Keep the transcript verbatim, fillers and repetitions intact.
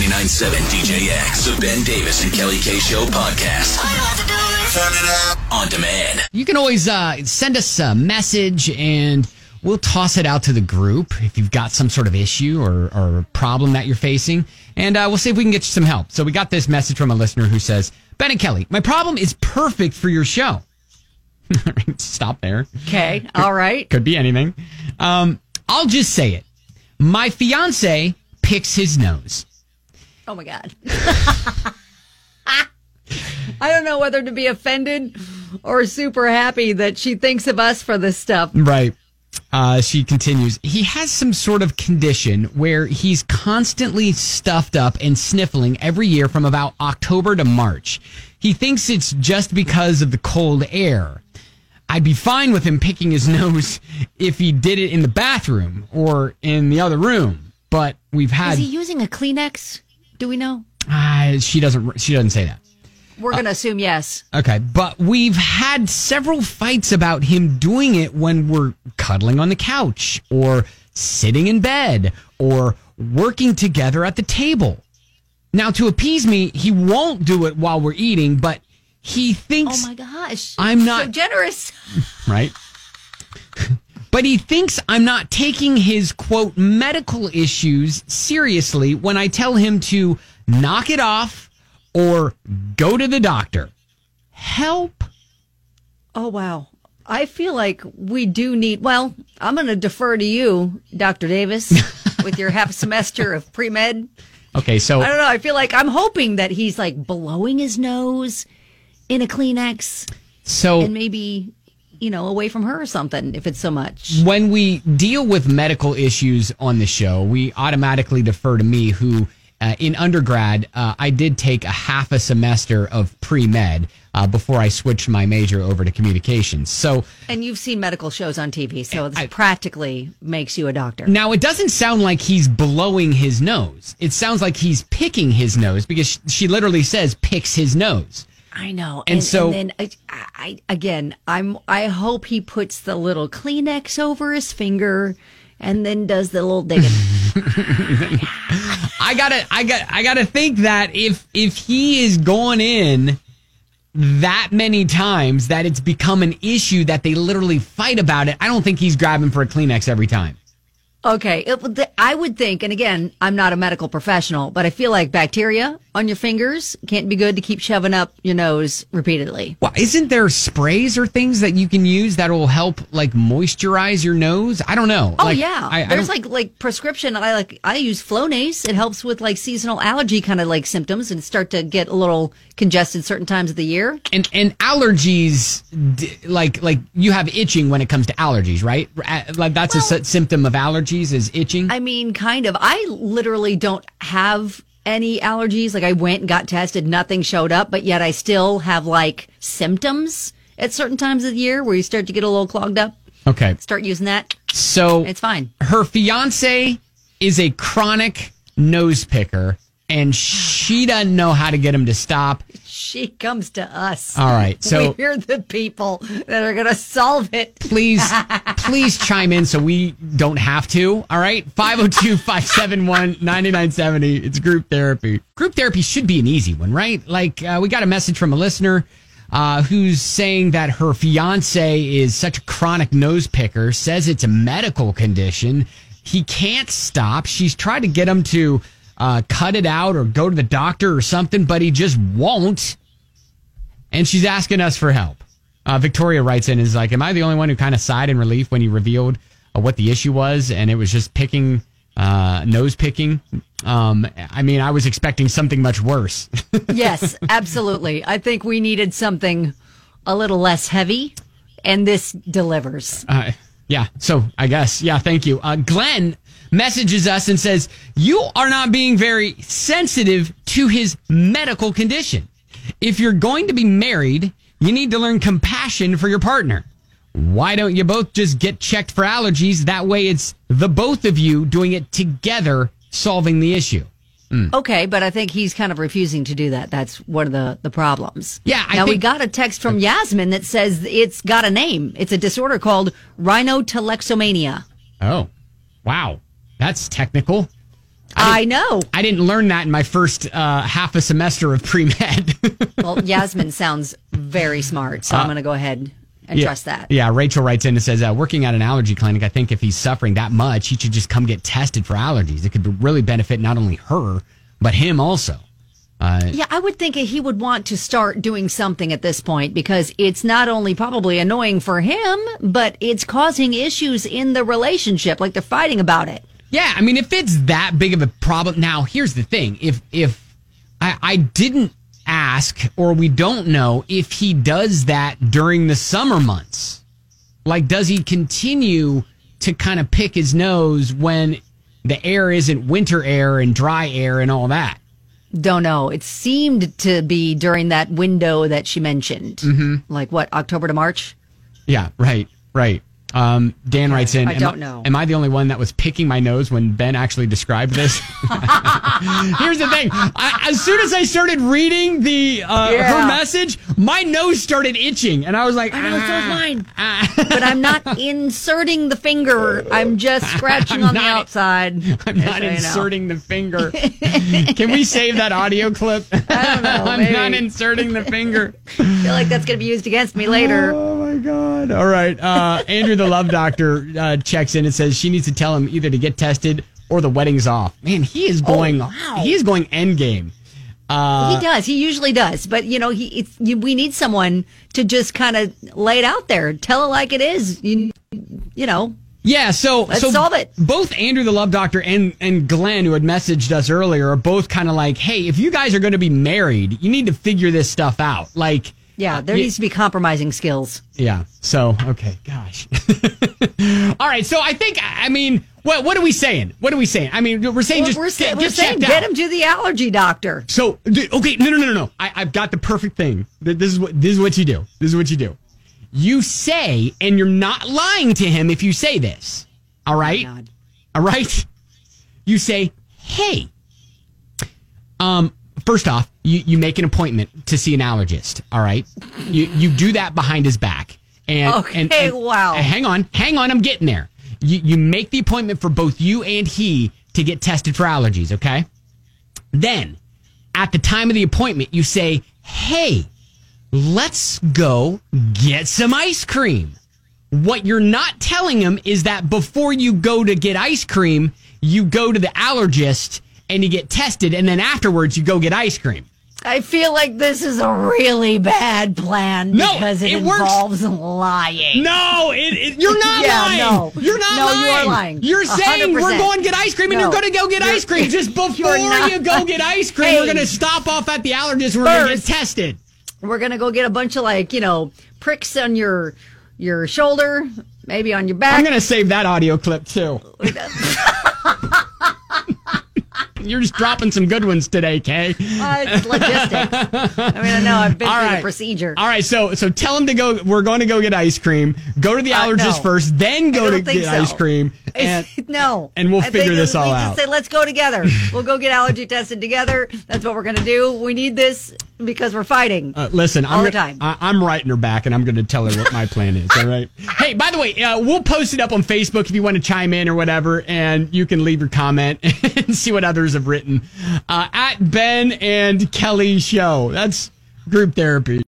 ninety-nine point seven D J X, the Ben Davis and Kelly K Show podcast. I have to do this. Turn it up. On demand. You can always uh, send us a message and we'll toss it out to the group if you've got some sort of issue or, or problem that you're facing. And uh, we'll see if we can get you some help. So we got this message from a listener who says, Ben and Kelly, my problem is perfect for your show. Stop there. Okay. All right. Could be anything. Um, I'll just say it. My fiance picks his nose. Oh, my God. I don't know whether to be offended or super happy that she thinks of us for this stuff. Right. Uh, she continues, he has some sort of condition where he's constantly stuffed up and sniffling every year from about October to March. He thinks it's just because of the cold air. I'd be fine with him picking his nose if he did it in the bathroom or in the other room. But we've had... Is he using a Kleenex? Do we know? Uh, she doesn't. She doesn't say that. We're going to uh, assume yes. Okay, but we've had several fights about him doing it when we're cuddling on the couch or sitting in bed or working together at the table. Now, to appease me, he won't do it while we're eating, but he thinks... Oh, my gosh. I'm not... So generous. Right? But he thinks I'm not taking his, quote, medical issues seriously when I tell him to knock it off or go to the doctor. Help. Oh, wow. I feel like we do need... Well, I'm going to defer to you, Doctor Davis, with your half semester of pre-med. Okay, so... I don't know. I feel like I'm hoping that he's like blowing his nose in a Kleenex. So... And maybe... you know, away from her or something, if it's so much. When we deal with medical issues on the show, we automatically defer to me, who, uh, in undergrad, uh, I did take a half a semester of pre-med uh, before I switched my major over to communications. So, and you've seen medical shows on T V, so it I, practically makes you a doctor. Now, it doesn't sound like he's blowing his nose. It sounds like he's picking his nose, because she literally says picks his nose. I know. And, and so, and then I, I, again, I'm, I hope he puts the little Kleenex over his finger and then does the little digging. I gotta, I got, I gotta think that if, if he is going in that many times that it's become an issue that they literally fight about it, I don't think he's grabbing for a Kleenex every time. Okay, it, I would think, and again, I'm not a medical professional, but I feel like bacteria on your fingers can't be good to keep shoving up your nose repeatedly. Well, isn't there sprays or things that you can use that will help, like, moisturize your nose? I don't know. Oh, like, yeah. I, I There's like like prescription. I like I use Flonase. It helps with like seasonal allergy kind of like symptoms and start to get a little congested certain times of the year. And and allergies, like like you have itching when it comes to allergies, right? Like that's well, a symptom of allergies is itching. I mean, kind of. I literally don't have any allergies. Like I went and got tested, nothing showed up, but yet I still have like symptoms at certain times of the year where you start to get a little clogged up. Okay. Start using that. So it's fine. Her fiance is a chronic nose picker, and she doesn't know how to get him to stop. She comes to us. All right. So we're the people that are going to solve it. Please, please chime in so we don't have to. All right. five oh two, five seven one, nine nine seven oh. It's group therapy. Group therapy should be an easy one, right? Like uh, we got a message from a listener uh, who's saying that her fiance is such a chronic nose picker, says it's a medical condition. He can't stop. She's tried to get him to uh, cut it out or go to the doctor or something, but he just won't. And she's asking us for help. Uh, Victoria writes in, is like, am I the only one who kind of sighed in relief when you revealed uh, what the issue was? And it was just picking, uh, nose picking. Um, I mean, I was expecting something much worse. Yes, absolutely. I think we needed something a little less heavy, and this delivers. Uh, yeah, so I guess. Yeah, thank you. Uh, Glenn messages us and says, you are not being very sensitive to his medical condition. If you're going to be married, you need to learn compassion for your partner. Why don't you both just get checked for allergies? That way it's the both of you doing it together, solving the issue. Mm. Okay, but I think he's kind of refusing to do that. That's one of the, the problems. Yeah, I Now, think- we got a text from Yasmin that says it's got a name. It's a disorder called rhinotelexomania. Oh, wow. That's technical. I, I know. I didn't learn that in my first uh, half a semester of pre-med. Well, Yasmin sounds very smart, so uh, I'm going to go ahead and yeah, trust that. Yeah, Rachel writes in and says, uh, working at an allergy clinic, I think if he's suffering that much, he should just come get tested for allergies. It could really benefit not only her, but him also. Uh, yeah, I would think he would want to start doing something at this point because it's not only probably annoying for him, but it's causing issues in the relationship, like they're fighting about it. Yeah, I mean, if it's that big of a problem, now here's the thing: if if I, I didn't ask, or we don't know if he does that during the summer months, like does he continue to kind of pick his nose when the air isn't winter air and dry air and all that? Don't know. It seemed to be during that window that she mentioned. Mm-hmm. Like what, October to March? Yeah, right, right. Um, Dan okay. writes in, I don't am, know. Am I the only one that was picking my nose when Ben actually described this? Here's the thing. I, as soon as I started reading the uh, yeah. her message, my nose started itching. And I was like, I know, ah, so is mine. Ah. But I'm not inserting the finger. I'm just scratching I'm on not, the outside. I'm not inserting the finger. Can we save that audio clip? I don't know. I'm maybe. not inserting the finger. I feel like that's going to be used against me later. Oh, my God. All right. Uh, Andrew, the love doctor, uh, checks in and says she needs to tell him either to get tested or the wedding's off. Man, he is going, oh, wow. he is going end game. Uh, he does. He usually does. But, you know, he it's, you, we need someone to just kind of lay it out there. Tell it like it is. You, you know. Yeah, so, Let's so solve it. Both Andrew, the love doctor, and, and Glenn, who had messaged us earlier, are both kind of like, hey, if you guys are going to be married, you need to figure this stuff out. Like, yeah, there uh, needs to be compromising skills. Yeah. So, okay, gosh. All right. So I think, I mean, what what are we saying? What are we saying? I mean, we're saying well, just we're, get, we're get saying checked get out. him to the allergy doctor. So, okay, no, no, no, no, no. I, I've got the perfect thing. This is what this is what you do. This is what you do. You say, and you're not lying to him if you say this. All right. Oh, all right. You say, hey, um. First off, you, you make an appointment to see an allergist, all right? You you do that behind his back. And, okay, and, and, wow. And hang on, hang on, I'm getting there. You, you make the appointment for both you and he to get tested for allergies, okay? Then, at the time of the appointment, you say, hey, let's go get some ice cream. What you're not telling him is that before you go to get ice cream, you go to the allergist and you get tested, and then afterwards you go get ice cream. I feel like this is a really bad plan no, because it, it involves works. lying. No, it, it, you're not yeah, lying. No. You're not no, lying. you are lying. You're saying one hundred percent. We're going to get ice cream, and no. you're going to go get you're, ice cream. Just before you go get ice cream, hey, we're going to stop off at the allergist and we're going to get tested. We're going to go get a bunch of, like, you know, pricks on your your shoulder, maybe on your back. I'm going to save that audio clip, too. You're just dropping some good ones today, Kay. Uh, it's logistics. I mean, I know I've been All through right. the procedure. All right, so so tell him to go. We're going to go get ice cream. Go to the allergist uh, no. first, then go to get so. ice cream. And, no, and we'll I figure this all we out. Just say, let's go together. We'll go get allergy tested together. That's what we're going to do. We need this because we're fighting. Uh, listen, all I'm the gonna, time. I, I'm writing her back, and I'm going to tell her what my plan is. All right. Hey, by the way, uh, we'll post it up on Facebook if you want to chime in or whatever, and you can leave your comment and see what others have written uh, at Ben and Kelly Show. That's group therapy.